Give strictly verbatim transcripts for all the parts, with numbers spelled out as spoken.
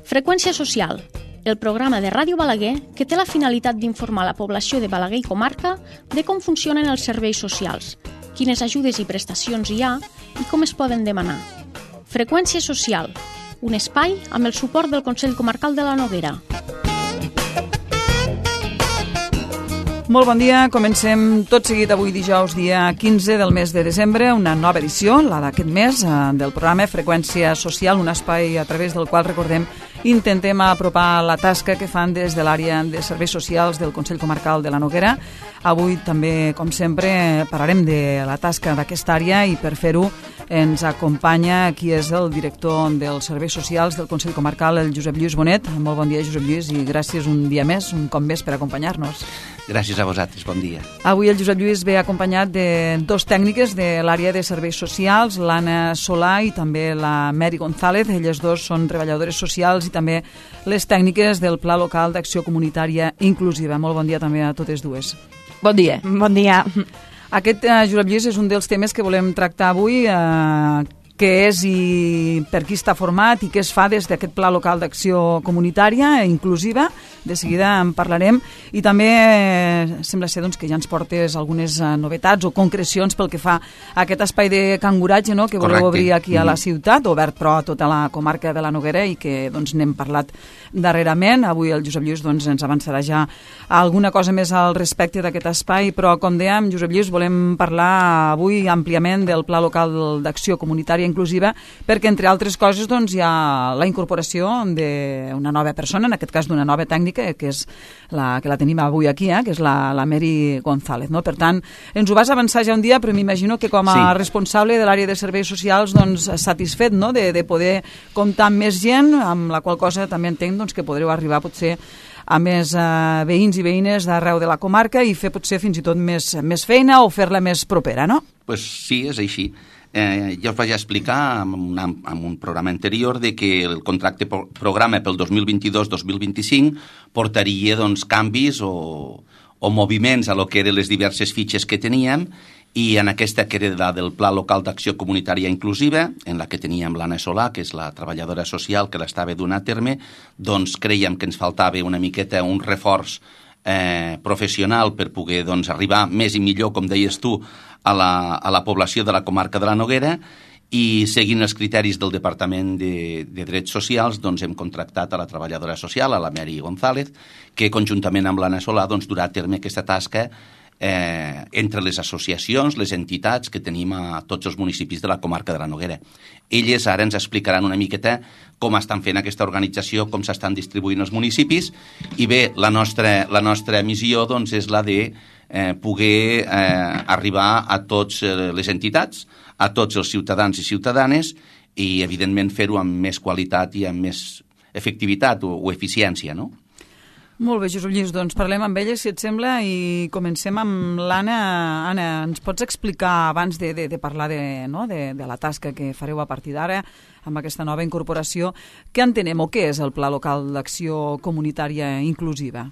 Freqüència social, el programa de Ràdio Balaguer que té la finalitat d'informar la població de Balaguer i comarca de com funcionen els serveis socials, quines ajudes i prestacions hi ha i com es poden demanar. Freqüència social, un espai amb el suport del Consell Comarcal de la Noguera. Molt bon dia, comencem tot seguit avui dijous, dia quinze del mes de desembre, una nova edició, la d'aquest mes, del programa Freqüència Social, un espai a través del qual, recordem, intentem apropar la tasca que fan des de l'àrea de serveis socials del Consell Comarcal de la Noguera. Avui també, com sempre, parlarem de la tasca d'aquesta àrea i per fer-ho ens acompanya qui és el director dels serveis socials del Consell Comarcal, el Josep Lluís Bonet. Molt bon dia, Josep Lluís, i gràcies un dia més, un cop més, per acompanyar-nos. Gràcies a vosaltres, bon dia. Avui el Josep Lluís ve acompanyat de dos tècniques de l'àrea de serveis socials, l'Anna Solà i també la Mary González. Elles dos són treballadores socials i també les tècniques del Pla Local d'Acció Comunitària Inclusiva. Molt bon dia també a totes dues. Bon dia. Bon dia. Aquest, eh, Josep Lluís, és un dels temes que volem tractar avui, eh, què és i per qui està format i què es fa des d'aquest Pla Local d'Acció Comunitària Inclusiva. De seguida en parlarem i també eh, sembla ser doncs, que ja ens portes algunes eh, novetats o concrecions pel que fa a aquest espai de canguratge, no?, que voleu Correcte. obrir aquí a la ciutat, obert però a tota la comarca de la Noguera i que doncs, n'hem parlat darrerament. Avui el Josep Lluís doncs, ens avançarà ja alguna cosa més al respecte d'aquest espai, però com dèiem, Josep Lluís, volem parlar avui àmpliament del Pla Local d'Acció Comunitària Inclusiva perquè, entre altres coses, doncs, hi ha la incorporació d'una nova persona, en aquest cas d'una nova tècnica, que és la que la tenim avui aquí, eh, que és la, la Mary González. No? Per tant, ens ho vas avançar ja un dia, però m'imagino que com a sí. responsable de l'àrea de serveis socials, doncs, satisfet, no?, de, de poder comptar amb més gent, amb la qual cosa també entenc doncs, que podreu arribar potser a més eh, veïns i veïnes d'arreu de la comarca i fer potser fins i tot més, més feina o fer-la més propera, no? Pues sí, és així. Eh, ja us vaig explicar en, una, en un programa anterior de que el contracte pro programa pel dos mil vint-i-dos dos mil vint-i-cinc portaria doncs, canvis o, o moviments a lo que eren les diverses fitxes que teníem i en aquesta que era la del Pla Local d'Acció Comunitària Inclusiva, en la que teníem l'Anna Solà, que és la treballadora social que l'estava donant a terme, doncs creiem que ens faltava una miqueta un reforç eh, professional per poder doncs, arribar més i millor, com deies tu, a la, a la població de la comarca de la Noguera i seguint els criteris del Departament de, de Drets Socials doncs hem contractat a la treballadora social, a la Mary González, que conjuntament amb l'Anna Solà doncs, durà a terme aquesta tasca eh, entre les associacions, les entitats que tenim a tots els municipis de la comarca de la Noguera. Elles ara ens explicaran una miqueta com estan fent aquesta organització, com s'estan distribuint els municipis i bé, la nostra, la nostra missió doncs, és la de Eh, poder eh, arribar a totes eh, les entitats, a tots els ciutadans i ciutadanes i, evidentment, fer-ho amb més qualitat i amb més efectivitat o, o eficiència, no? Molt bé, Josep Lluís, doncs parlem amb ella, si et sembla, i comencem amb l'Anna. Anna, ens pots explicar, abans de, de, de parlar de, no, de, de la tasca que fareu a partir d'ara, amb aquesta nova incorporació, què entenem o què és el Pla Local d'Acció Comunitària Inclusiva?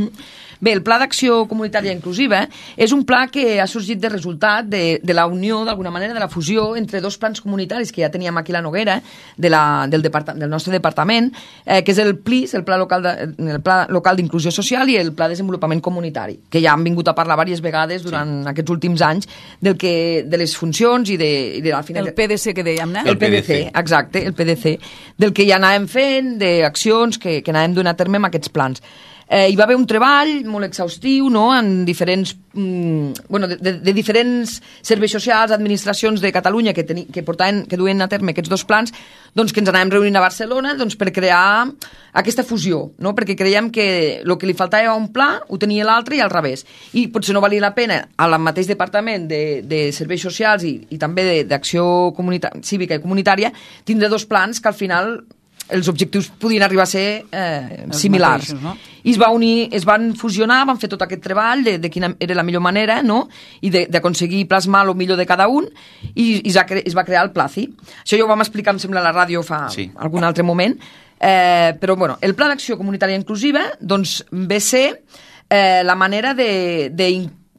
Bé, el Pla d'Acció Comunitària Inclusiva és un pla que ha sorgit de resultat de, de la unió, d'alguna manera, de la fusió entre dos plans comunitaris que ja teníem aquí a la Noguera, de la, del, del nostre departament, eh, que és el P L I S, el Pla Local de, el Pla Local d'Inclusió Social, i el Pla de Desenvolupament Comunitari, que ja han vingut a parlar diverses vegades durant sí. aquests últims anys del que, de les funcions i de... I de la final... El P D C que dèiem, no? El P D C, exacte. el P D C, del que ja anàvem fent, d'accions que, que anàvem donant a terme amb aquests plans. Eh, hi va haver un treball molt exhaustiu, no?, en diferents, mm, bueno, de, de, de diferents serveis socials, administracions de Catalunya que, teni, que, portaven, que duen a terme aquests dos plans, doncs que ens anàvem reunint a Barcelona doncs, per crear aquesta fusió, no?, perquè creiem que el que li faltava a un pla ho tenia l'altre i al revés. I potser no valia la pena al mateix departament de, de serveis socials i, i també d'acció cívica i comunitària tindre dos plans que al final els objectius podien arribar a ser eh, similars. Mateixos, no? I es, va unir, es van fusionar, van fer tot aquest treball de, de quina era la millor manera, no?, i d'aconseguir plasmar el millor de cada un, i, i es, va cre es va crear el PLACI. Això ja ho vam explicar, em sembla, a la ràdio fa sí. algun altre moment, eh, però bueno, el Pla d'Acció Comunitària Inclusiva doncs, ve ser eh, la manera de, de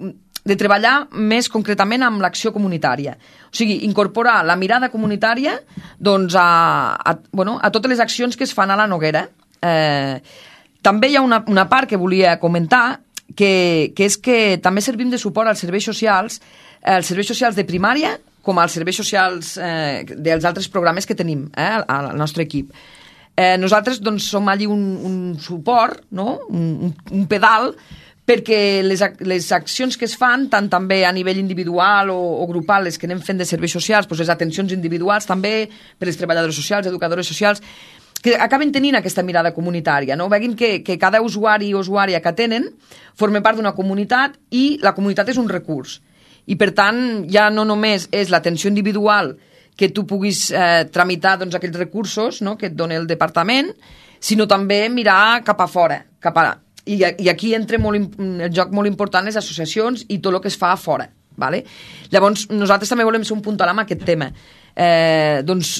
de treballar més concretament amb l'acció comunitària. O sigui, incorporar la mirada comunitària doncs, a, a, bueno, a totes les accions que es fan a la Noguera. Eh, també hi ha una, una part que volia comentar, que, que és que també servim de suport als serveis socials, eh, als serveis socials de primària, com als serveis socials eh, dels altres programes que tenim eh, al nostre equip. Eh, nosaltres doncs, som allí un, un suport, no? un, un pedal, perquè les, les accions que es fan, tant també a nivell individual o, o grupal, les que anem fent de serveis socials, doncs les atencions individuals també, per les treballadores socials, educadores socials, que acaben tenint aquesta mirada comunitària, no? Veguin que, que cada usuari o usuària que tenen forma part d'una comunitat i la comunitat és un recurs. I, per tant, ja no només és l'atenció individual que tu puguis eh, tramitar doncs, aquells recursos no? que et dona el departament, sinó també mirar cap a fora, cap a... I, i aquí entra molt, el joc molt important les associacions i tot el que es fa a fora. Vale? Llavors, nosaltres també volem ser un puntal amb aquest tema. Eh, doncs,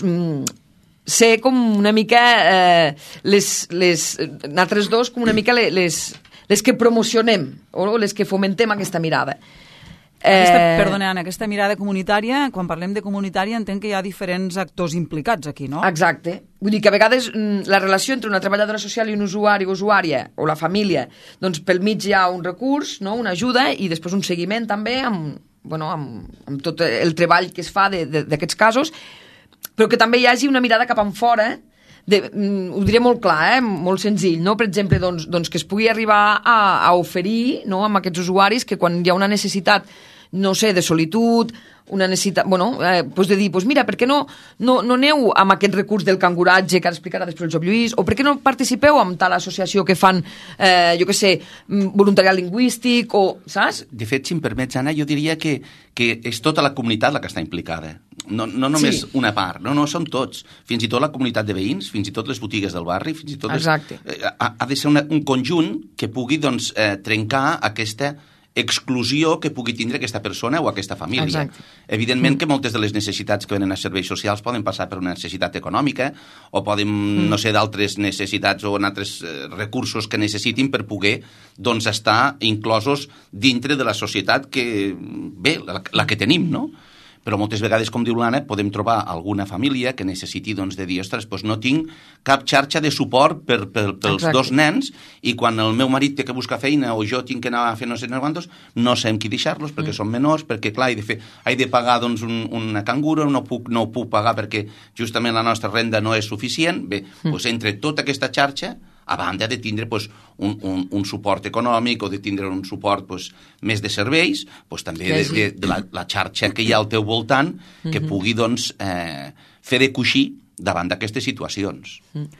ser com una mica eh, les, les, nosaltres dos com una mica les, les que promocionem o les que fomentem aquesta mirada. Aquesta, perdona, Anna, aquesta mirada comunitària, quan parlem de comunitària entenc que hi ha diferents actors implicats aquí, no? Exacte. Vull dir que a vegades la relació entre una treballadora social i un usuari o usuària, o la família, doncs pel mig hi ha un recurs, no? Una ajuda, i després un seguiment també amb, bueno, amb, amb tot el treball que es fa d'aquests casos, però que també hi hagi una mirada cap enfora, de, ho diré molt clar, eh? Molt senzill, no? Per exemple, doncs, doncs que es pugui arribar a, a oferir no? amb aquests usuaris que quan hi ha una necessitat, no sé, de solitud, una necessitat, bueno, eh, pues de dir, pues mira, per què no, no, no aneu amb aquest recurs del canguratge que ara explicarà després el Job Lluís, o per què no participeu amb tal associació que fan, eh, jo què sé, voluntariat lingüístic, o, saps? De fet, si em permets, Anna, jo diria que, que és tota la comunitat la que està implicada. No, no només sí. una part, no, no, som tots. Fins i tot la comunitat de veïns, fins i tot les botigues del barri, fins i tot... Les, eh, ha, ha de ser una, un conjunt que pugui, doncs, eh, trencar aquesta exclusió que pugui tindre aquesta persona o aquesta família. Exacte. Evidentment mm. que moltes de les necessitats que venen a serveis socials poden passar per una necessitat econòmica o poden, mm. no sé, d'altres necessitats o altres eh, recursos que necessitin per poder, doncs, estar inclosos dintre de la societat que, bé, la, la que tenim, no? Però moltes vegades, com diu l'Anna, podem trobar alguna família que necessiti doncs, de dir, ostres, doncs no tinc cap xarxa de suport per, per, pels Exacte. Dos nens i quan el meu marit té que buscar feina o jo tinc que anar a fer no sé quantos, no sé amb qui deixar-los perquè mm. són menors, perquè clar, he de, fer, he de pagar doncs, un, una canguro, no puc, no ho puc pagar perquè justament la nostra renda no és suficient. Bé, mm. doncs, entre tota aquesta xarxa, a banda de tindre pues, un, un, un suport econòmic o de tindre un suport pues, més de serveis, pues, també de, de, de la, la xarxa que hi ha al teu voltant que mm-hmm. pugui doncs, eh, fer de coixí davant d'aquestes situacions.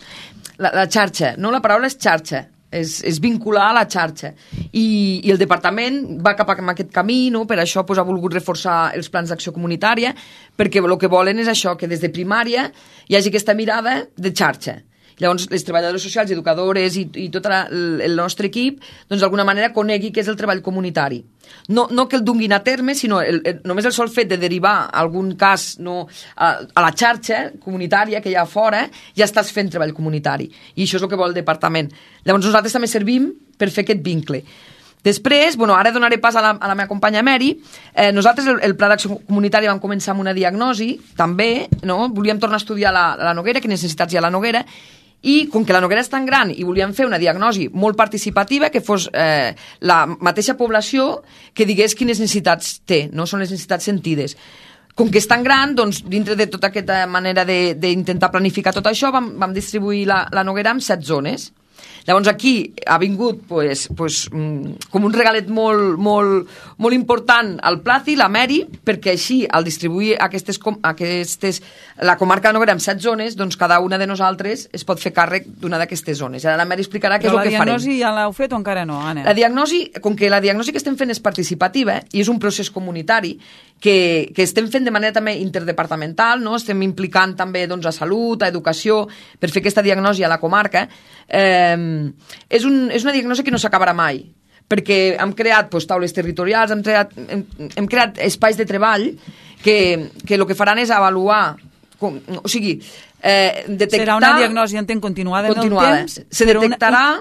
La, la xarxa, no la paraula és xarxa, és, és vincular a la xarxa. I, i el departament va cap a aquest camí, no? Per això pues, ha volgut reforçar els plans d'acció comunitària, perquè el que volen és això, que des de primària hi hagi aquesta mirada de xarxa. Llavors, les treballadores socials, educadores i, i tot la, el nostre equip, doncs d'alguna manera conegui què és el treball comunitari. No, no que el dunguin a terme, sinó el, el, només el sol fet de derivar algun cas no, a, a la xarxa comunitària que hi ha fora, ja estàs fent treball comunitari. I això és el que vol el departament. Llavors, nosaltres també servim per fer aquest vincle. Després, bueno, ara donaré pas a la, a la meva companya Mary. Eh, nosaltres, el, el Pla d'Acció Comunitària, vam començar amb una diagnosi, també, no? Volíem tornar a estudiar la, la Noguera, quines necessitats hi ha a la Noguera, i com que la Noguera és tan gran i volíem fer una diagnosi molt participativa, que fos eh, la mateixa població que digués quines necessitats té, no són les necessitats sentides. Com que és tan gran, doncs, dintre de tota aquesta manera d'intentar planificar tot això, vam, vam distribuir la, la Noguera en set zones. Llavors aquí ha vingut pues, pues, com un regalet molt, molt, molt important al Placi, la Mary, perquè així al distribuir aquestes, aquestes, la comarca de Noguera en set zones, doncs cada una de nosaltres es pot fer càrrec d'una d'aquestes zones. Ara la Mary explicarà què és el que farem. Però la diagnosi ja l'heu fet o encara no, Anna? La diagnosi, com que la diagnosi que estem fent és participativa i és un procés comunitari que, que estem fent de manera també interdepartamental, no? Estem implicant també doncs, a salut, a educació, per fer aquesta diagnosi a la comarca. Eh, és, un, és una diagnosi que no s'acabarà mai, perquè hem creat pues, taules territorials, hem creat, hem, hem creat espais de treball que, que el que faran és avaluar, com, o sigui, eh, detectar... Serà una diagnosi, entenc, continuada, continuada. en el temps? Se detectarà... Una...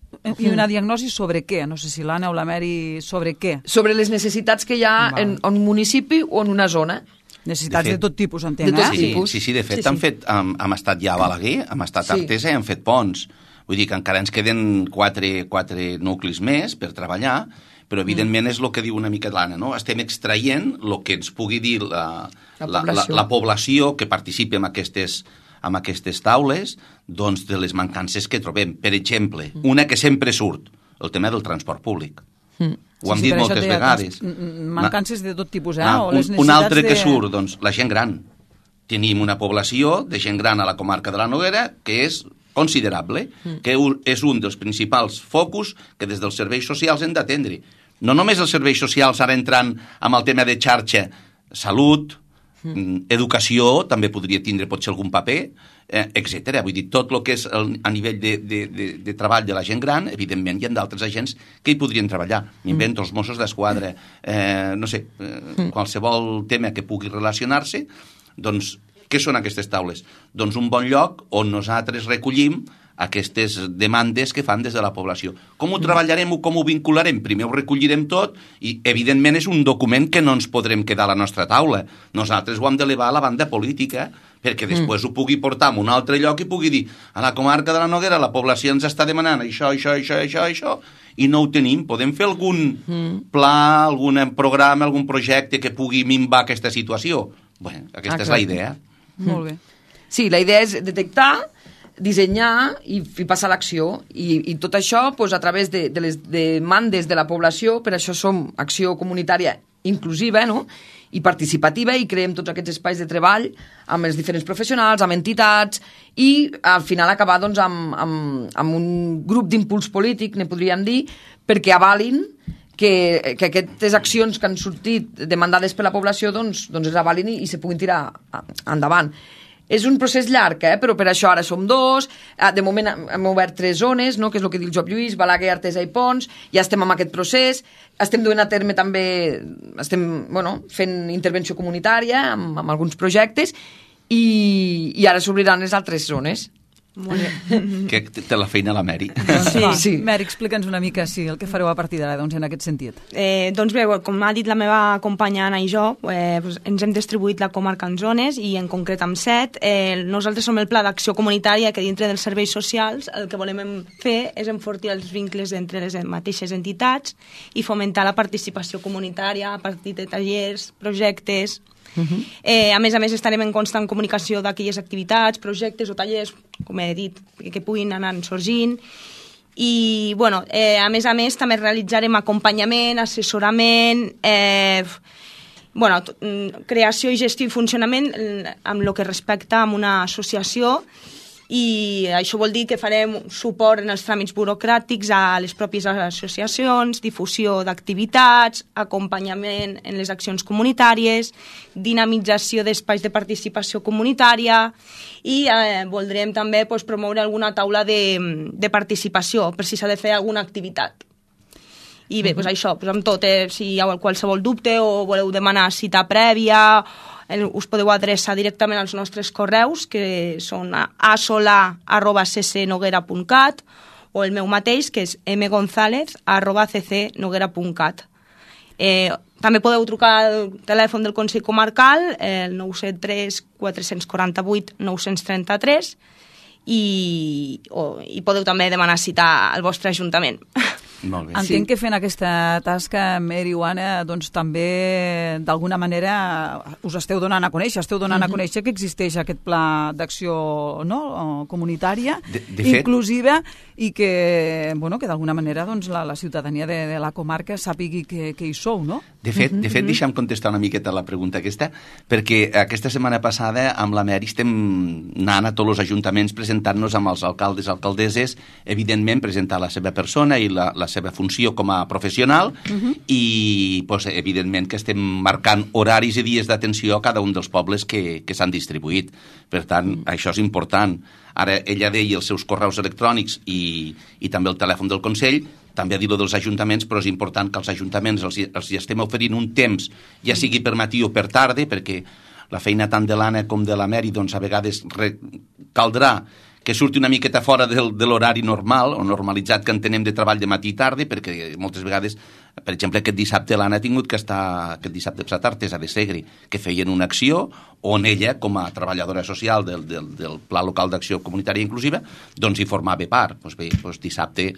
I una diagnosi sobre què? No sé si l'Anna o la Mary, sobre què? Sobre les necessitats que hi ha en, en un municipi o en una zona. Necessitats de, fet, de tot tipus, entenc, de tot eh? Sí, tipus. sí, sí, de fet, sí, sí. han fet, hem, hem estat ja a Balaguer, hem estat a Sí. Artesa i hem fet ponts. Vull dir que encara ens queden quatre, quatre nuclis més per treballar, però evidentment mm. és el que diu una mica l'Anna, no? Estem extraient el que ens pugui dir la, la, la, població. la, la població que participi en aquestes, en aquestes taules, doncs de les mancances que trobem. Per exemple, mm. una que sempre surt, el tema del transport públic. Mm. Ho hem sí, sí, dit moltes vegades. Mancances de tot tipus, eh? Ah, o les un, un altre de... que surt, doncs, la gent gran. Tenim una població de gent gran a la comarca de la Noguera que és considerable, mm. que és un dels principals focus que des dels serveis socials hem d'atendre. No només els serveis socials ara entrant amb el tema de xarxa, salut, mm. educació, també podria tindre potser algun paper, eh, etcètera. Vull dir, tot el que és el, a nivell de, de, de, de treball de la gent gran, evidentment hi ha d'altres agents que hi podrien treballar. M'invento els Mossos d'Esquadra, eh, no sé, eh, qualsevol tema que pugui relacionar-se. Doncs, què són aquestes taules? Doncs un bon lloc on nosaltres recollim aquestes demandes que fan des de la població. Com ho treballarem o com ho vincularem? Primer ho recollirem tot i, evidentment, és un document que no ens podrem quedar a la nostra taula. Nosaltres ho hem d'elevar a la banda política perquè després mm. ho pugui portar a un altre lloc i pugui dir a la comarca de la Noguera la població ens està demanant això, això, això, això, això, i no ho tenim. Podem fer algun mm. pla, algun programa, algun projecte que pugui minvar aquesta situació? Bé, aquesta ah, és la idea. Molt bé. Sí, la idea és detectar, dissenyar i, i passar a l'acció. I, I tot això pues, a través de, de les demandes de la població, per això som acció comunitària inclusiva, no?, i participativa, i creem tots aquests espais de treball amb els diferents professionals, amb entitats, i al final acabar doncs, amb, amb, amb un grup d'impuls polític, ne podríem dir, perquè avalin que, que aquestes accions que han sortit demandades per la població doncs, doncs es avalin i, i se puguin tirar endavant. És un procés llarg, eh? Però per això ara som dos, de moment hem obert tres zones, no? Que és el que diu el Job Lluís, Balaguer, Artesa i Pons, ja estem en aquest procés, estem duent a terme també, estem bueno, fent intervenció comunitària amb, amb alguns projectes i, i ara s'obriran les altres zones. Molt bé. Que té la feina la Mary. Sí, sí. Mary, explica'ns una mica sí, el que fareu a partir d'ara, doncs, en aquest sentit. Eh, doncs bé, com ha dit la meva companya Anna i jo, eh, doncs ens hem distribuït la comarca en zones i en concret amb set. Eh, nosaltres som el Pla d'Acció Comunitària que dintre dels serveis socials el que volem fer és enfortir els vincles entre les mateixes entitats i fomentar la participació comunitària a partir de tallers, projectes. Uh-huh. Eh, a més a més estarem en constant comunicació d'aquelles activitats, projectes o tallers, com he dit, que, que puguin anar sorgint i bueno, eh, a més a més també realitzarem acompanyament, assessorament, eh, bueno, creació i gestió i funcionament amb el que respecta a una associació, i això vol dir que farem suport en els tràmits burocràtics a les pròpies associacions, difusió d'activitats, acompanyament en les accions comunitàries, dinamització d'espais de participació comunitària i eh, voldrem també pues, promoure alguna taula de, de participació per si s'ha de fer alguna activitat. I bé, uh-huh. pues això, pues amb tot, eh, si hi ha qualsevol dubte o voleu demanar cita prèvia, us podeu adreçar directament als nostres correus, que són a sola arroba c c noguera punt cat o el meu mateix, que és mgonzalez arroba c c noguera punt cat. Eh, també podeu trucar al telèfon del Consell Comarcal, el nou set tres quatre quatre vuit nou tres tres, i, o, i podeu també demanar cita al vostre ajuntament. Molt bé. Entenc sí. que fent aquesta tasca, Mary o Anna, doncs també d'alguna manera us esteu donant a conèixer, esteu donant uh-huh. a conèixer que existeix aquest pla d'acció no, comunitària, de, de fet, inclusiva, i que, bueno, que d'alguna manera doncs, la, la ciutadania de, de la comarca sàpigui que, que hi sou, no? De fet, de fet, deixa'm contestar una miqueta la pregunta aquesta, perquè aquesta setmana passada amb la Mary estem anant a tots els ajuntaments presentant-nos amb els alcaldes, alcaldesses, evidentment presentar la seva persona i la, la seva funció com a professional uh-huh. i, pues, evidentment, que estem marcant horaris i dies d'atenció a cada un dels pobles que, que s'han distribuït. Per tant, uh-huh. això és important. Ara, ella deia els seus correus electrònics i, i també el telèfon del Consell, també a dir-ho dels ajuntaments, però és important que els ajuntaments els, els hi estem oferint un temps, ja sigui per matí o per tarda, perquè la feina tant de l'Anna com de la Mary, doncs a vegades re, caldrà que surti una miqueta fora del, de l'horari normal o normalitzat que entenem de treball de matí i tarda, perquè moltes vegades, per exemple, aquest dissabte l'Anna ha tingut que estar aquest dissabte passat a Artesa de Segre, que feien una acció on ella, com a treballadora social del, del, del Pla Local d'Acció Comunitària Inclusiva, doncs hi formava part. Doncs bé, doncs dissabte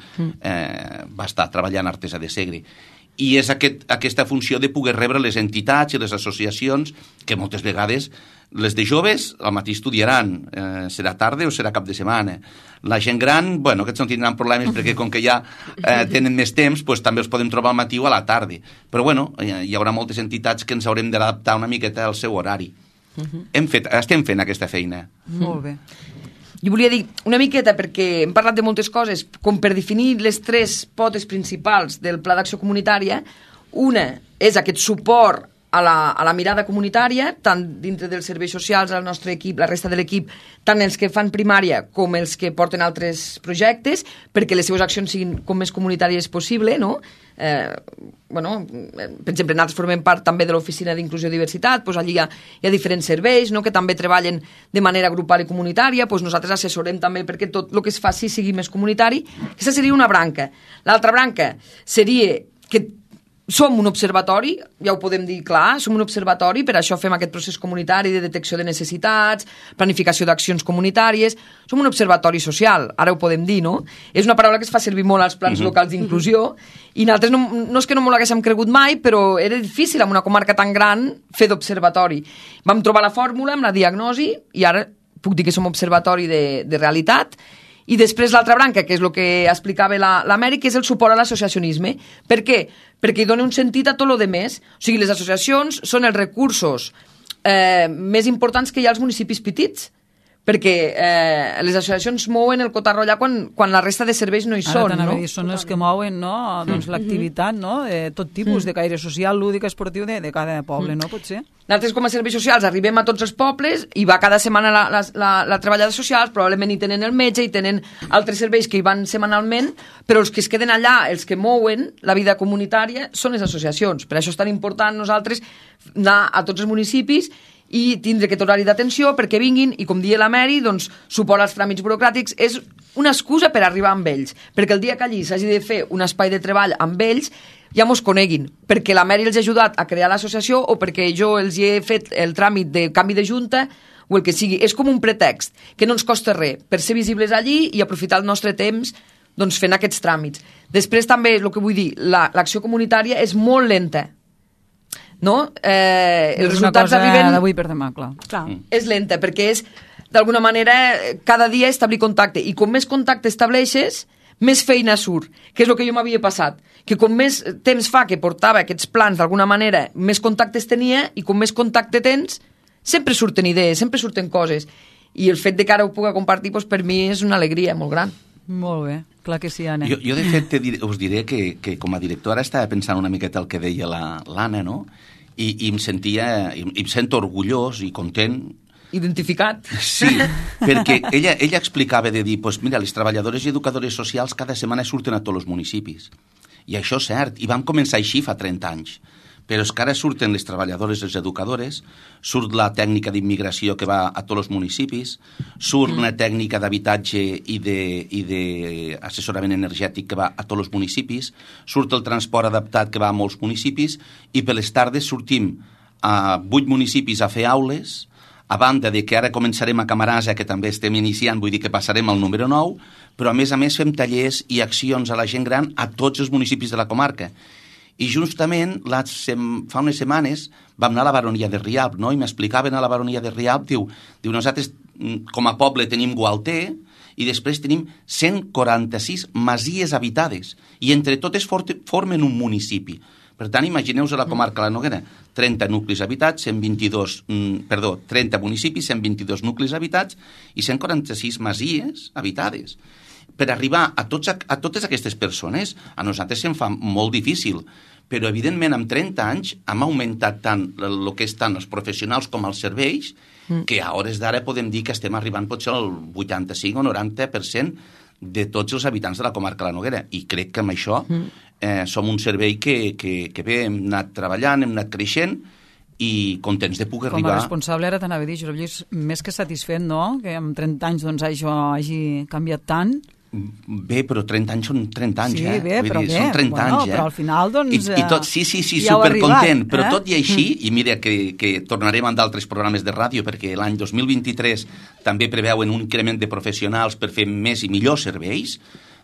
eh, va estar treballant a Artesa de Segre. I és aquest, aquesta funció de poder rebre les entitats i les associacions que moltes vegades les de joves al matí estudiaran, eh, serà tarda o serà cap de setmana. La gent gran, bueno, aquests no tindran problemes perquè com que ja eh, tenen més temps, pues, també els podem trobar al matí o a la tarda. Però bueno, hi haurà moltes entitats que ens haurem d'adaptar una miqueta al seu horari. Uh-huh. Hem fet, estem fent aquesta feina. Uh-huh. Molt bé. Jo volia dir una miqueta, perquè hem parlat de moltes coses, com per definir les tres potes principals del Pla d'Acció Comunitària. Una és aquest suport a la, a la mirada comunitària, tant dintre dels serveis socials, el nostre equip, la resta de l'equip, tant els que fan primària com els que porten altres projectes, perquè les seves accions siguin com més comunitàries possible, no? Eh, bueno, per exemple, nosaltres formem part també de l'Oficina d'Inclusió i Diversitat, doncs allí hi ha, hi ha diferents serveis, no?, que també treballen de manera grupal i comunitària, doncs nosaltres assessorem també perquè tot el que es faci sigui més comunitari. Aquesta seria una branca. L'altra branca seria que som un observatori, ja ho podem dir clar, som un observatori, per això fem aquest procés comunitari de detecció de necessitats, planificació d'accions comunitàries, som un observatori social, ara ho podem dir, no? És una paraula que es fa servir molt als plans uh-huh. locals d'inclusió, i nosaltres no, no és que no m'ho haguéssim cregut mai, però era difícil en una comarca tan gran fer d'observatori. Vam trobar la fórmula amb la diagnosi, i ara puc dir que som observatori de, de realitat. I després l'altra branca, que és el que explicava l'Amèric, és el suport a l'associacionisme. Per què? Perquè hi dona un sentit a tot el demés. O sigui, les associacions són els recursos eh, més importants que hi ha als municipis petits, perquè eh, les associacions mouen el cotarro allà quan, quan la resta de serveis no hi Ara són. Ara no? Dir, són els que mouen, no?, doncs, l'activitat, no?, de tot tipus, de caire social, lúdic, esportiu de, de cada poble, no? Potser. Nosaltres, com a serveis socials, arribem a tots els pobles i va cada setmana la, la, la, la treballada socials, probablement hi tenen el metge, hi tenen altres serveis que hi van setmanalment, però els que es queden allà, els que mouen la vida comunitària, són les associacions. Per això és tan important nosaltres anar a tots els municipis i tindre aquest horari d'atenció perquè vinguin i, com deia la Mary, doncs, suport als tràmits burocràtics és una excusa per arribar amb ells, perquè el dia que allí s'hagi de fer un espai de treball amb ells ja mos coneguin, perquè la Mary els ha ajudat a crear l'associació o perquè jo els he fet el tràmit de canvi de junta o el que sigui. És com un pretext que no ens costa res per ser visibles allí i aprofitar el nostre temps doncs, fent aquests tràmits. Després també, el que vull dir, l'acció la, comunitària és molt lenta, no? Eh, els resultats arriben... d'avui per demà, clar. clar. És lenta, perquè és, d'alguna manera, cada dia establir contacte. I com més contacte estableixes, més feina surt, que és el que jo m'havia passat. Que com més temps fa que portava aquests plans, d'alguna manera, més contactes tenia, i com més contacte tens, sempre surten idees, sempre surten coses. I el fet de que ara ho pugui compartir, doncs, per mi és una alegria molt gran. Molt bé, clar que sí, Anna. Jo, jo de fet, diré, us diré que, que com a directora estava pensant una miqueta el que deia l'Anna, no? I, i em sentia, i em sento orgullós i content. Identificat. Sí, perquè ella, ella explicava de dir, pues mira, les treballadores i educadores socials cada setmana surten a tots els municipis. I això és cert, i vam començar així fa trenta anys. Però és que ara surten les treballadores i les educadores, surt la tècnica d'immigració que va a tots els municipis, surt una tècnica d'habitatge i d'assessorament energètic que va a tots els municipis, surt el transport adaptat que va a molts municipis, i per les tardes sortim a vuit municipis a fer aules, a banda de que ara començarem a Camarasa, que també estem iniciant, vull dir que passarem al número nou, però a més a més fem tallers i accions a la gent gran a tots els municipis de la comarca. I justament la, fa unes setmanes vam anar a la baronia de Rialp, no? I m'explicaven a la baronia de Rialp, diu, diu, nosaltres com a poble tenim Gualter i després tenim cent quaranta-sis masies habitades i entre totes formen un municipi. Per tant, imagineu-vos a la comarca de la Noguera, trenta nuclis habitats, cent vint-i-dos, perdó, trenta municipis, cent vint-i-dos nuclis habitats i cent quaranta-sis masies habitades. Per arribar a, tots, a totes aquestes persones, a nosaltres se'n fa molt difícil, però evidentment amb trenta anys hem augmentat tant el que és tant els professionals com els serveis, mm. que a hores d'ara podem dir que estem arribant potser al vuitanta-cinc o noranta per cent de tots els habitants de la comarca de la Noguera. I crec que amb això mm. eh, som un servei que, que, que bé, hem anat treballant, hem anat creixent, i contents de poder Com a arribar... responsable ara t'anava a dir, Josep Lluís, més que satisfet, no?, que amb trenta anys doncs, això hagi canviat tant. Bé, però trenta anys són trenta anys, sí, eh? Sí, bé, Vull però dir, bé. Són trenta bueno, anys, eh? Però al final, doncs... I, i tot, sí, sí, sí, ja supercontent. Però eh? tot i així, mm. i mira que, que tornarem amb d'altres programes de ràdio, perquè l'any dos mil vint-i-tres també preveuen un increment de professionals per fer més i millors serveis,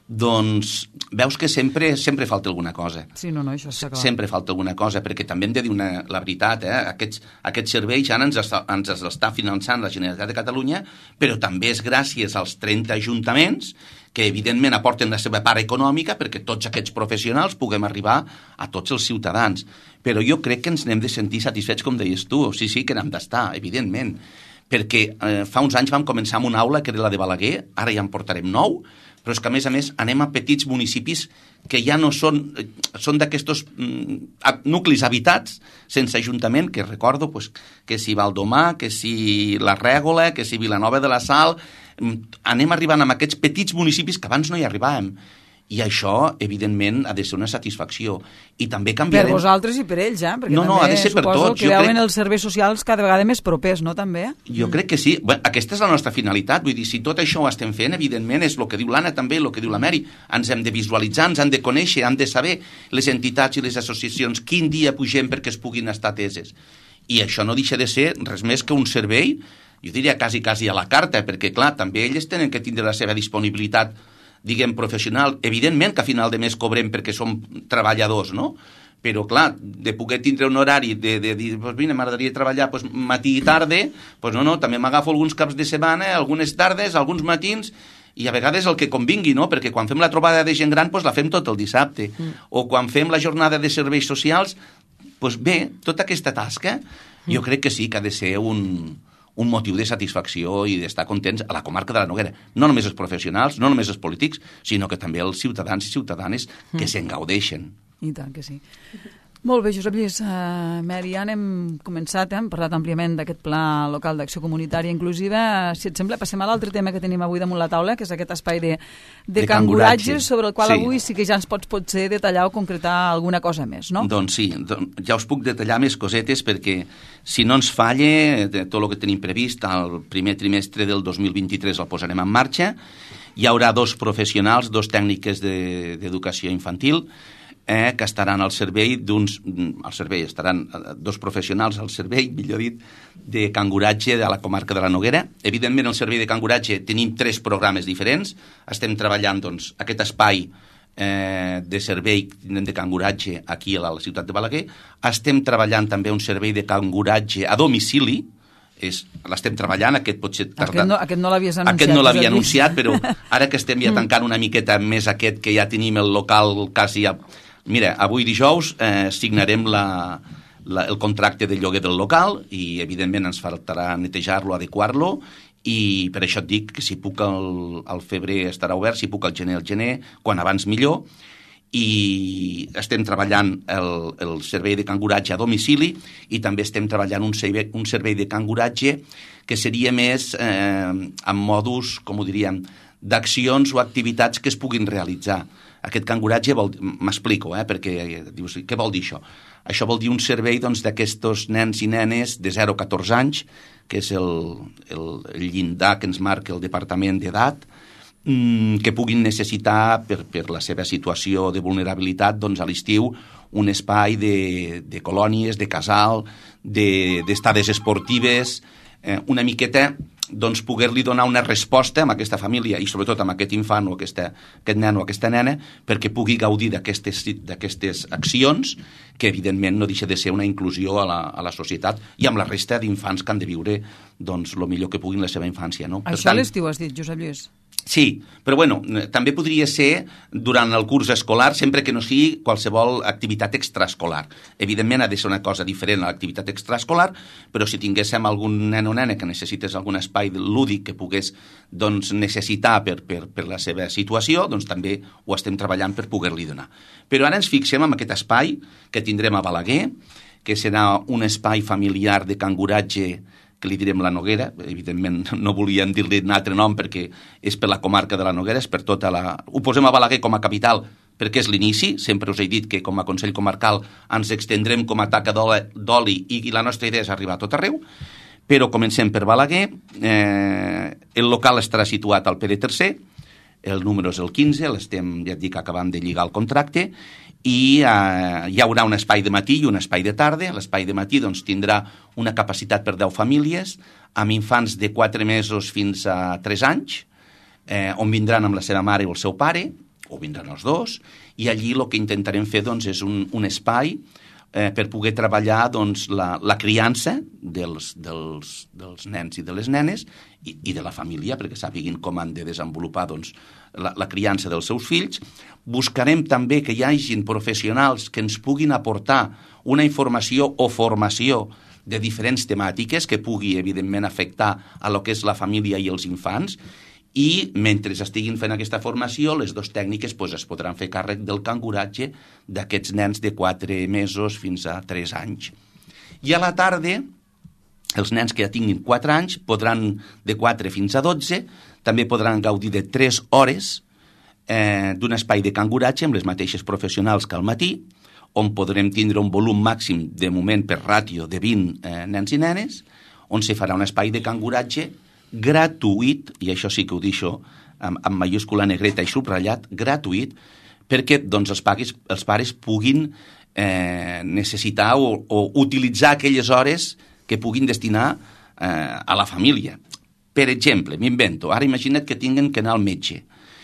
doncs veus que sempre sempre falta alguna cosa. Sí, no, no, això està clar. Sempre falta alguna cosa, perquè també hem de dir una, la veritat, eh? aquests, aquests serveis ara ens, està, ens està finançant la Generalitat de Catalunya, però també és gràcies als trenta ajuntaments que evidentment aporten la seva part econòmica perquè tots aquests professionals puguem arribar a tots els ciutadans. Però jo crec que ens n'hem de sentir satisfets, com deies tu. Sí, sí, que n'hem d'estar, evidentment. Perquè eh, fa uns anys vam començar amb una aula que era la de Balaguer, ara ja en portarem nou, però és que, a més a més, anem a petits municipis que ja no són, són d'aquestos mm, nuclis habitats sense ajuntament, que recordo pues, que si Valdomà, que si la Règola, que si Vilanova de la Sal, anem arribant a aquests petits municipis que abans no hi arribàvem. I això, evidentment, ha de ser una satisfacció. I també canviarem... Per vosaltres i per ells, eh? Perquè no, no, també ha de ser per suposo tots. que jo veuen crec... els serveis socials cada vegada més propers, no, també? Jo crec que sí. Bé, aquesta és la nostra finalitat. Vull dir, si tot això ho estem fent, evidentment, és el que diu l'Anna també, el que diu la Mary. Ens hem de visualitzar, ens han de conèixer, han de saber les entitats i les associacions quin dia pugem perquè es puguin estar ateses. I això no deixa de ser res més que un servei, jo diria quasi, quasi a la carta, perquè, clar, també ells tenen que tindre la seva disponibilitat, diguem, professional. Evidentment que a final de mes cobrem perquè som treballadors, no? Però, clar, de poder tindre un horari de, de dir, doncs mira, m'agradaria treballar pues, matí i tarda, doncs no, no, també m'agafo alguns caps de setmana, algunes tardes, alguns matins, i a vegades el que convingui, no? Perquè quan fem la trobada de gent gran, doncs la fem tot el dissabte. Mm. O quan fem la jornada de serveis socials, doncs bé, tota aquesta tasca, mm. jo crec que sí que ha de ser un... un motiu de satisfacció i d'estar contents a la comarca de la Noguera. No només els professionals, no només els polítics, sinó que també els ciutadans i ciutadanes que mm. se'n gaudeixen. I tant que sí. Molt bé, Josep Lluís. Uh, Mary, ja n'hem començat, eh? hem parlat àmpliament d'aquest pla local d'acció comunitària inclusiva. Si et sembla, passem a l'altre tema que tenim avui damunt la taula, que és aquest espai de, de, de canguratge, sobre el qual sí. avui sí que ja ens pots potser detallar o concretar alguna cosa més, no? Doncs sí, doncs ja us puc detallar més cosetes perquè si no ens falle tot el que tenim previst, el primer trimestre del dos mil vint-i-tres el posarem en marxa. Hi haurà dos professionals, dos tècniques d'educació infantil, Eh, que estaran al servei d'uns... al servei, estaran dos professionals al servei, millor dit, de canguratge de la comarca de la Noguera. Evidentment, el servei de canguratge tenim tres programes diferents. Estem treballant, doncs, aquest espai eh, de servei de canguratge aquí a la, a la ciutat de Balaguer. Estem treballant també un servei de canguratge a domicili, l'estem treballant, aquest potser tarda... Aquest no, aquest no l'havies anunciat. Aquest no l'havia anunciat, però ara que estem ja tancant una miqueta més aquest, que ja tenim el local quasi... A... Mira, avui dijous eh, signarem la, la, el contracte de lloguer del local i, evidentment, ens faltarà netejar-lo, adequar-lo, i per això et dic que si puc al, al febrer estarà obert, si puc al gener, al gener, quan abans millor, i estem treballant el, el servei de canguratge a domicili i també estem treballant un servei, un servei de canguratge que seria més eh, amb modus, com ho diríem, d'accions o activitats que es puguin realitzar. Aquest canguratge, m'explico, eh, perquè dius, què vol dir això? Això vol dir un servei doncs, d'aquests nens i nenes de zero a catorze anys, que és el, el, el llindar que ens marca el Departament d'Edat, mmm, que puguin necessitar, per, per la seva situació de vulnerabilitat, doncs, a l'estiu, un espai de, de colònies, de casal, d'estades de, esportives, eh, una miqueta... doncs poder-li donar una resposta a aquesta família i sobretot a aquest infant o aquesta, aquest nen o aquesta nena perquè pugui gaudir d'aquestes accions que evidentment no deixa de ser una inclusió a la, a la societat i amb la resta d'infants que han de viure doncs, el millor que puguin la seva infància. No? Això a l'estiu has dit, Josep Lluís? Sí, però bueno, també podria ser durant el curs escolar, sempre que no sigui qualsevol activitat extraescolar. Evidentment ha de ser una cosa diferent a l'activitat extraescolar, però si tinguéssim algun nen o nena que necessités algun espai lúdic que pogués doncs, necessitar per, per, per la seva situació, doncs també ho estem treballant per poder-li donar. Però ara ens fixem en aquest espai que tindrem a Balaguer, que serà un espai familiar de canguratge que li direm la Noguera, evidentment no volíem dir-li un altre nom perquè és per la comarca de la Noguera, és per tota la... Ho posem a Balaguer com a capital, perquè és l'inici. Sempre us he dit que com a Consell Comarcal ens extendrem com a taca d'oli i la nostra idea és arribar a tot arreu, però comencem per Balaguer. Eh, el local estarà situat al Pere tercer, el número és el quinze, l'estem, ja et dic, acabant de lligar el contracte, i eh, hi haurà un espai de matí i un espai de tarda. L'espai de matí doncs, tindrà una capacitat per deu famílies, amb infants de quatre mesos fins a tres anys, eh, on vindran amb la seva mare o el seu pare, o vindran els dos, i allí el que intentarem fer doncs, és un, un espai eh, per poder treballar doncs, la, la criança dels, dels, dels nens i de les nenes i, i de la família, perquè sàpiguin com han de desenvolupar doncs, la, la criança dels seus fills. Buscarem també que hi hagin professionals que ens puguin aportar una informació o formació de diferents temàtiques que pugui, evidentment, afectar a lo que és la família i els infants, i mentre estiguin fent aquesta formació, les dues tècniques pues, es podran fer càrrec del canguratge d'aquests nens de quatre mesos fins a tres anys. I a la tarda, els nens que ja tinguin quatre anys podran, de quatre fins a dotze, també podran gaudir de tres hores eh, d'un espai de canguratge amb les mateixes professionals que al matí, on podrem tindre un volum màxim, de moment per ràtio, de vint eh, nens i nenes, on se farà un espai de canguratge gratuït, i això sí que ho deixo amb, amb mayúscula negreta i subratllat, gratuït, perquè doncs, els, pagues, els pares puguin eh, necessitar o, o utilitzar aquelles hores que puguin destinar eh, a la família. Per exemple, m'invento, ara imagina't que tinguen que anar al metge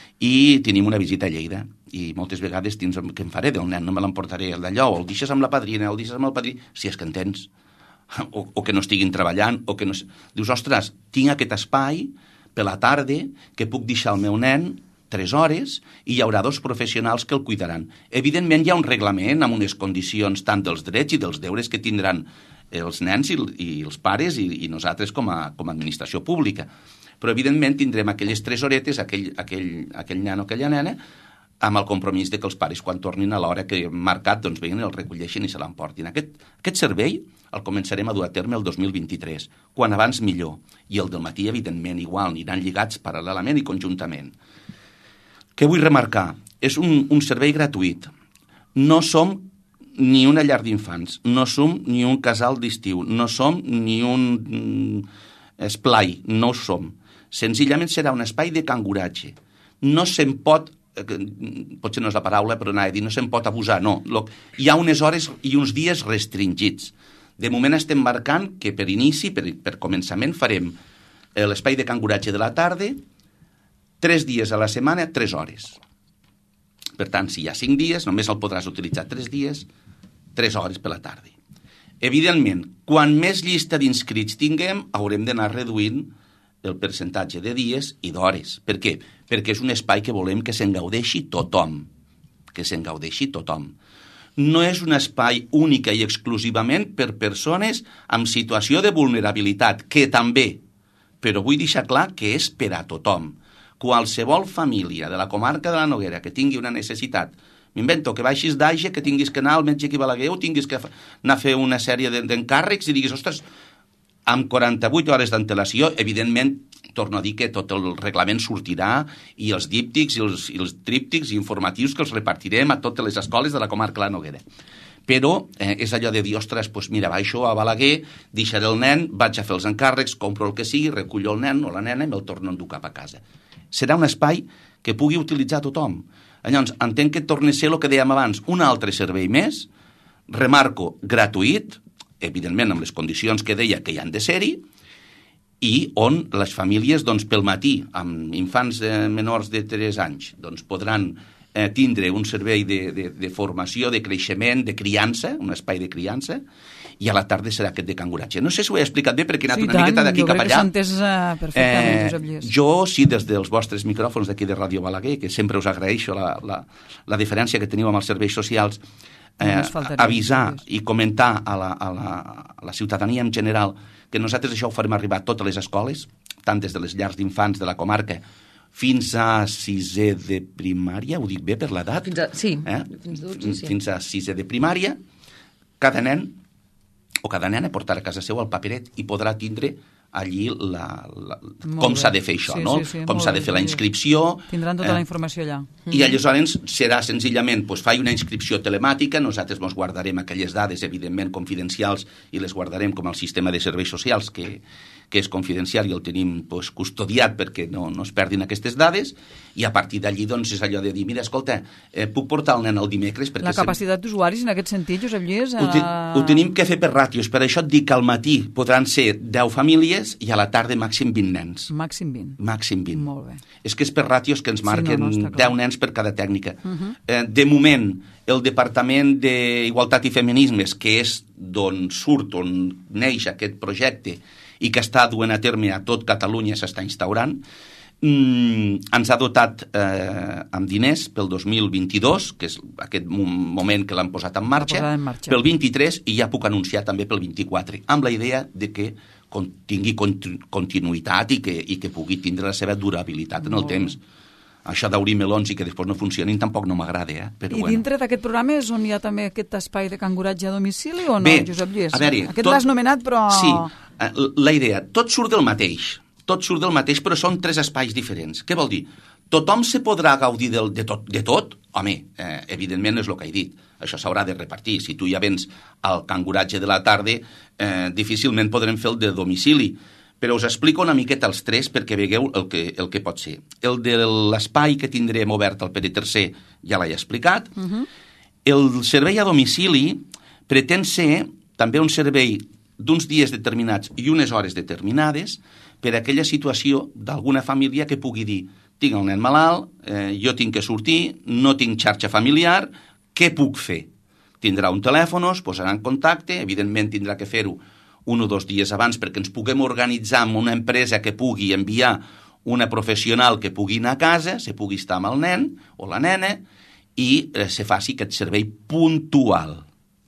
i tenim una visita a Lleida i moltes vegades tens què em faré del nen, no me l'emportaré d'allò, o el deixes amb la padrina, o el deixes amb el padrí, si és que en tens. O, o que no estiguin treballant, o que no... Dius, ostres, tinc aquest espai per la tarda que puc deixar el meu nen tres hores i hi haurà dos professionals que el cuidaran. Evidentment hi ha un reglament amb unes condicions tant dels drets i dels deures que tindran els nens i, i els pares i, i nosaltres com a, com a administració pública. Però evidentment tindrem aquelles tres horetes, aquell, aquell, aquell nen o aquella nena, amb el compromís de que els pares, quan tornin a l'hora que hem marcat, doncs vegin, el recolleixin i se l'emportin. Aquest, aquest servei el començarem a dur a terme el dos mil vint-i-tres, quan abans millor. I el del matí, evidentment, igual, aniran lligats paral·lelament i conjuntament. Què vull remarcar? És un, un servei gratuït. No som ni una llar d'infants, no som ni un casal d'estiu, no som ni un mm, esplai, no ho som. Senzillament serà un espai de canguratge. No se'n pot potser no és la paraula, però anava a dir, no se'n pot abusar, no. Hi ha unes hores i uns dies restringits. De moment estem marcant que per inici, per, per començament, farem l'espai de canguratge de la tarda, tres dies a la setmana, tres hores. Per tant, si hi ha cinc dies, només el podràs utilitzar tres dies, tres hores per la tarda. Evidentment, quan més llista d'inscrits tinguem, haurem d'anar reduint el percentatge de dies i d'hores. Per què? Perquè és un espai que volem que se'n gaudeixi tothom. Que se'n gaudeixi tothom. No és un espai única i exclusivament per persones amb situació de vulnerabilitat, que també, però vull deixar clar que és per a tothom. Qualsevol família de la comarca de la Noguera que tingui una necessitat, m'invento, que baixis d'Aixa, que tinguis que anar al metge aquí a Balaguer o tinguis que anar a fer una sèrie d'encàrrecs i diguis, ostres, amb quaranta-vuit hores d'antelació, evidentment, torno a dir que tot el reglament sortirà i els díptics i els, i els tríptics informatius que els repartirem a totes les escoles de la comarca de la Noguera. Però eh, és allò de dir, ostres, doncs mira, baixo a Balaguer, deixaré el nen, vaig a fer els encàrrecs, compro el que sigui, recullo el nen o la nena i me'l torno a endur cap a casa. Serà un espai que pugui utilitzar tothom. Llavors, entenc que torna a ser el que dèiem abans, un altre servei més, remarco, gratuït, evidentment amb les condicions que deia que hi han de ser-hi, i on les famílies, doncs, pel matí, amb infants eh, menors de tres anys, doncs, podran eh, tindre un servei de, de, de formació, de creixement, de criança, un espai de criança, i a la tarda serà aquest de canguratge. No sé si ho he explicat bé, perquè he anat sí, una tant, miqueta d'aquí cap allà. Jo crec que s'ha entès uh, perfectament, eh, Josep Lles. Jo, sí, des dels vostres micròfons d'aquí de Ràdio Balaguer, que sempre us agraeixo la, la, la diferència que teniu amb els serveis socials, eh, avisar i comentar a la, a, la, a la ciutadania en general que nosaltres això ho farem arribar a totes les escoles, tant des de les llars d'infants de la comarca fins a sisè de primària, ho dic bé per l'edat? Fins a, sí, eh? fins, dotze, sí. Fins a sisè de primària, cada nen o cada nena portarà a casa seu el paperet i podrà tindre allí la, la, com s'ha de fer això, sí, no? Sí, sí, com s'ha de fer la inscripció. Tindran tota eh, la informació allà. I aleshores serà senzillament, pues, fai una inscripció telemàtica, nosaltres ens guardarem aquelles dades, evidentment, confidencials, i les guardarem com al sistema de serveis socials, que, que és confidencial i el tenim pues, custodiat perquè no, no es perdin aquestes dades, i a partir d'allí doncs, és allò de dir, mira, escolta, eh, puc portar el nen el dimecres? Perquè la capacitat sem... d'usuaris en aquest sentit, Josep Lluís... Ho, te, ho tenim que fer per ràtios, per això et dic que al matí podran ser deu famílies i a la tarda màxim vint nens. Màxim vint. Màxim vint. Molt bé. És que és per ràtios que ens marquen sí, no, no, deu nens per cada tècnica. Uh -huh. eh, de moment, el Departament d'Igualtat i Feminismes, que és d'on surt, on neix aquest projecte i que està duent a terme a tot Catalunya, s'està instaurant, mm, ens ha dotat eh, amb diners pel dos mil vint-i-dos, que és aquest moment que l'han posat en marxa, posat en marxa, pel vint-i-tres, i ja puc anunciar també pel vint-i-quatre, amb la idea de que tingui continuïtat i que, i que pugui tindre la seva durabilitat en el temps. Això d'obrir melons i que després no funcionin tampoc no m'agrada, eh? Però I bueno. dintre d'aquest programa és on hi ha també aquest espai de canguratge a domicili o no, Bé, Josep Lluís? A veure, aquest tot... l'has nomenat, però... Sí, la idea, tot surt del mateix, tot surt del mateix, però són tres espais diferents. Què vol dir? Tothom se podrà gaudir del, de, tot, de tot? Home, eh, evidentment és el que he dit. Això s'haurà de repartir. Si tu ja vens al canguratge de la tarda, eh, difícilment podrem fer el de domicili. Però us explico una miqueta els tres perquè vegueu el que, el que pot ser. El de l'espai que tindrem obert al Pere tercer ja l'he explicat. Uh -huh. El servei a domicili pretén ser també un servei d'uns dies determinats i unes hores determinades per a aquella situació d'alguna família que pugui dir tinc el nen malalt, eh, jo tinc que sortir, no tinc xarxa familiar, què puc fer? Tindrà un telèfon, es posarà en contacte, evidentment tindrà que fer-ho un o dos dies abans perquè ens puguem organitzar amb una empresa que pugui enviar una professional que pugui anar a casa, se pugui estar amb el nen o la nena i eh, se faci aquest servei puntual.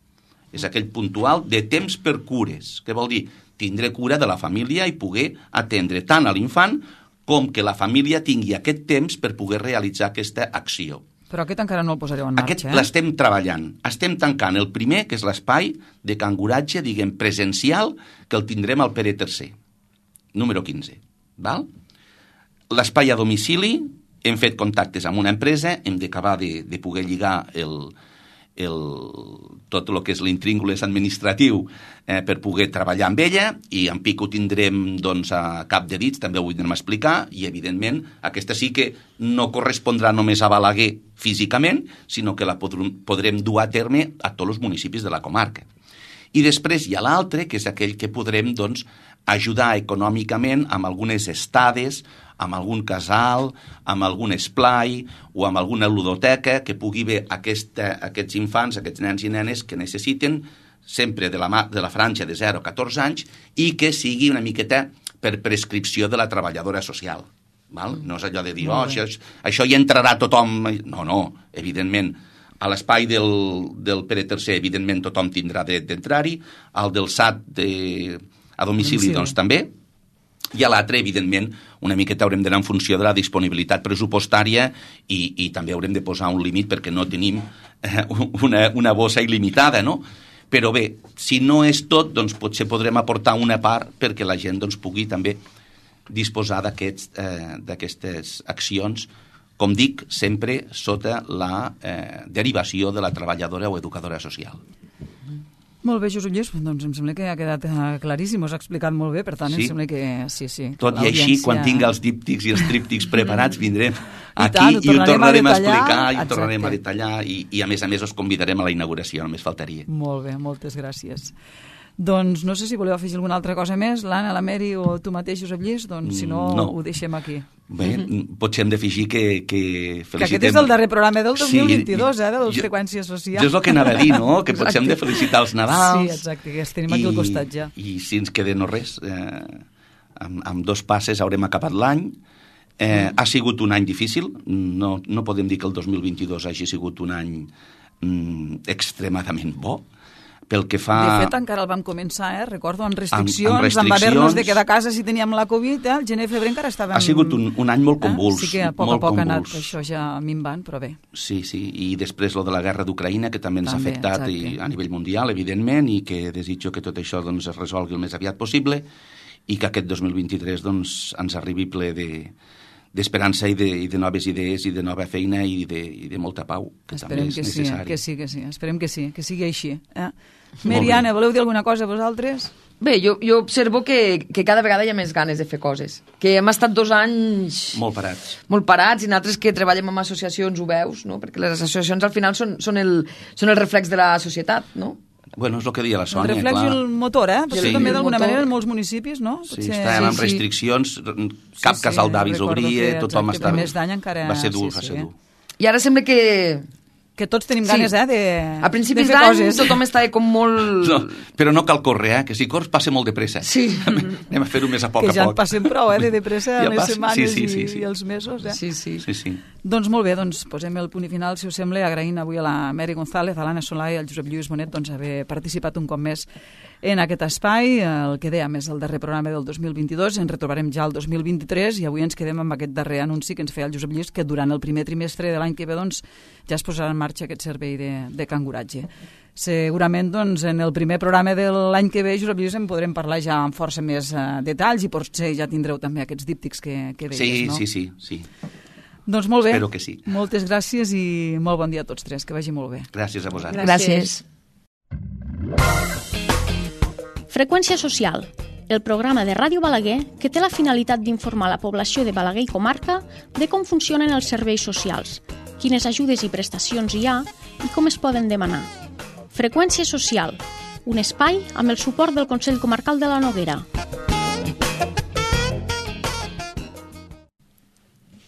És aquell puntual de temps per cures. Què vol dir? Tindré cura de la família i poder atendre tant a l'infant com que la família tingui aquest temps per poder realitzar aquesta acció. Però aquest encara no el posareu en marxa, aquest eh? l'estem treballant. Estem tancant el primer, que és l'espai de canguratge, diguem, presencial, que el tindrem al Pere tercer, número quinze. Val? L'espai a domicili, hem fet contactes amb una empresa, hem d'acabar de, de poder lligar el, el, tot el que és l'intríngules administratiu eh, per poder treballar amb ella, i en pic ho tindrem doncs, a cap de dits, també ho podrem explicar, i evidentment aquesta sí que no correspondrà només a Balaguer físicament, sinó que la podrem, podrem dur a terme a tots els municipis de la comarca. I després hi ha l'altre, que és aquell que podrem doncs, ajudar econòmicament amb algunes estades, amb algun casal, amb algun esplai o amb alguna ludoteca que pugui ver aquesta, aquests infants, aquests nens i nenes que necessiten, sempre de la, de la franja de zero a catorze anys, i que sigui una miqueta per prescripció de la treballadora social. Val? No és allò de dir, oh, això, això hi entrarà tothom. No, no, evidentment. A l'espai del, del Pere tercer, evidentment, tothom tindrà dret d'entrar-hi. Al del S A T de, a domicili, doncs, també. I a l'altre, evidentment, una miqueta haurem d'anar en funció de la disponibilitat pressupostària i, i també haurem de posar un límit perquè no tenim eh, una, una bossa il·limitada, no? Però bé, si no és tot, doncs potser podrem aportar una part perquè la gent doncs, pugui també disposar d'aquests, eh, d'aquestes accions, com dic, sempre sota la eh, derivació de la treballadora o educadora social. Molt bé, Josep Lluís, doncs em sembla que ha quedat claríssim, us ha explicat molt bé, per tant sí? em sembla que sí, sí. Tot i així, quan tinga els díptics i els tríptics preparats, vindrem aquí tant, i ho tornarem a, a explicar, i ho exacte. tornarem a detallar, i, i a més a més us convidarem a la inauguració, només faltaria. Molt bé, moltes gràcies. Doncs no sé si voleu afegir alguna altra cosa més, l'Anna, la Meri o tu mateix, Josep Lluís, doncs si no, no. ho deixem aquí. Bé, mm-hmm. potser hem d'afegir que, que felicitem... Que aquest és el darrer programa del dos mil vint-i-dos, sí, eh, de les freqüències socials. Jo és el que anava a dir, no?, que potser hem de felicitar els Nadals. Sí, exacte, que tenim aquí al costat ja. I si ens queda no res, eh, amb, amb dos passes haurem acabat l'any. Eh, mm. Ha sigut un any difícil, no, no podem dir que el dos mil vint-i-dos hagi sigut un any mm, extremadament bo. Pel que fa... De fet, encara el vam començar, eh? Recordo, amb restriccions, amb, amb, restriccions... amb haver-nos de quedar a casa si teníem la Covid, eh? El gener i febrer encara estàvem... Ha sigut un, un any molt convuls. Eh? Sí que a poc a poc ha anat això ja minvant, però bé. Sí, sí, i després lo de la guerra d'Ucraïna, que també ens també, ha afectat i, a nivell mundial, evidentment, i que desitjo que tot això doncs, es resolgui el més aviat possible. i que aquest dos mil vint-i-tres doncs, ens arribi ple de d'esperança i, de, i de noves idees i de nova feina i de, i de molta pau, que Esperem també és que sí, necessari. que sí, que sí. Esperem que sí, que sigui així. Eh? Mariana, voleu dir alguna cosa vosaltres? Bé, jo, jo observo que, que cada vegada hi ha més ganes de fer coses. Que hem estat dos anys... Molt parats. Molt parats, i nosaltres que treballem amb associacions ho veus, no? Perquè les associacions al final són, són, el, són el reflex de la societat, no? Bueno, és el que deia la Sònia, El reflex clar. i el motor, eh? Potser Sí. també d'alguna El motor. manera en molts municipis, no? Sí, Potser... estàvem amb sí. restriccions, cap Sí, sí, casal d'avis recordo obria, que, tothom exacte, estava... primers d'any encara- Va ser dur, sí, va sí, ser eh? dur. I ara sembla que... Que tots tenim Sí. ganes, eh? De, A principis de fer d'any coses. tothom estava com molt... No, però no cal córrer, eh? Que si corres passa molt de pressa. Sí. Anem a fer-ho més a poc Que a ja en poc. passem prou, eh? De, de pressa Ja les passa. setmanes Sí, sí, sí, i, sí. i els mesos, eh? Sí, sí. Sí, sí. Doncs molt bé, doncs posem el punt i final, si us sembla, agraint avui a la Mary González, a l'Anna Solà i al Josep Lluís Bonet doncs, haver participat un cop més en aquest espai. El que dèiem és el darrer programa del dos mil vint-i-dos, ens retrobarem ja el dos mil vint-i-tres i avui ens quedem amb aquest darrer anunci que ens feia el Josep Lluís, que durant el primer trimestre de l'any que ve doncs, ja es posarà en marxa aquest servei de, de canguratge. Segurament doncs, en el primer programa de l'any que ve, Josep Lluís, en podrem parlar ja amb força més uh, detalls i potser ja tindreu també aquests díptics que, que deies, Sí, no? sí, sí, sí. Doncs molt bé. Espero que sí. Moltes gràcies i molt bon dia a tots tres, que vagi molt bé. Gràcies a vosaltres. Gràcies. Freqüència social, el programa de Ràdio Balaguer que té la finalitat d'informar la població de Balaguer i comarca de com funcionen els serveis socials, quines ajudes i prestacions hi ha i com es poden demanar. Freqüència social, un espai amb el suport del Consell Comarcal de la Noguera.